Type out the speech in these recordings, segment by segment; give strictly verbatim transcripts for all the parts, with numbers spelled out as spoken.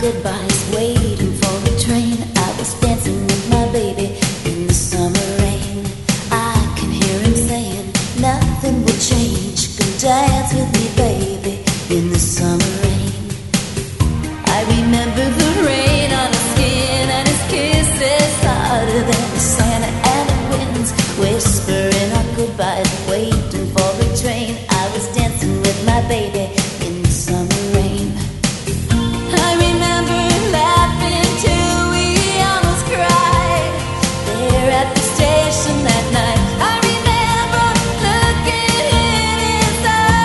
goodbyes, waiting for the train. I was dancing with my baby in the summer rain. I can hear him saying, nothing will change. Come dance with me, baby, in the summer rain. I remember the rain on his skin and his kisses harder than the sun and the winds, whispering our goodbyes, waiting for the train. I was dancing with my baby in the summer rain. I remember laughing till we almost cried there at the station that night. I remember looking in his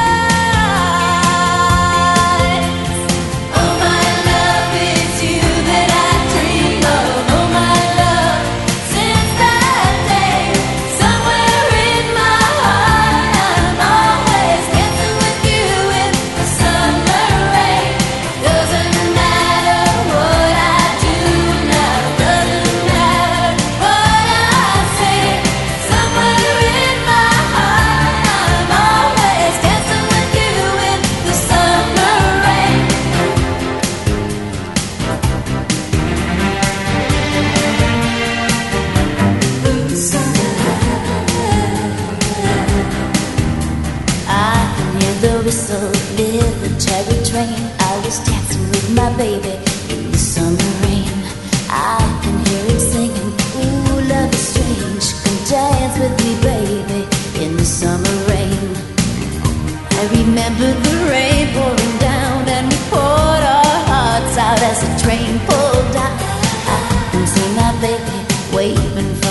eyes. Oh, my love, it's you that I dream of. Oh, my love, since that day, somewhere in my heart, I'm always dancing with you in the summer rain. Doesn't matter what I do now, doesn't matter what I say. Somewhere in my heart, I'm always dancing with you in the summer rain. I can hear the whistle of military train. I was dancing with my baby in the summer rain. I can hear him singing, ooh, love is strange. Come dance with me, baby, in the summer rain. I remember the rain pouring down and we poured our hearts out as the train pulled out. I can see my baby waving from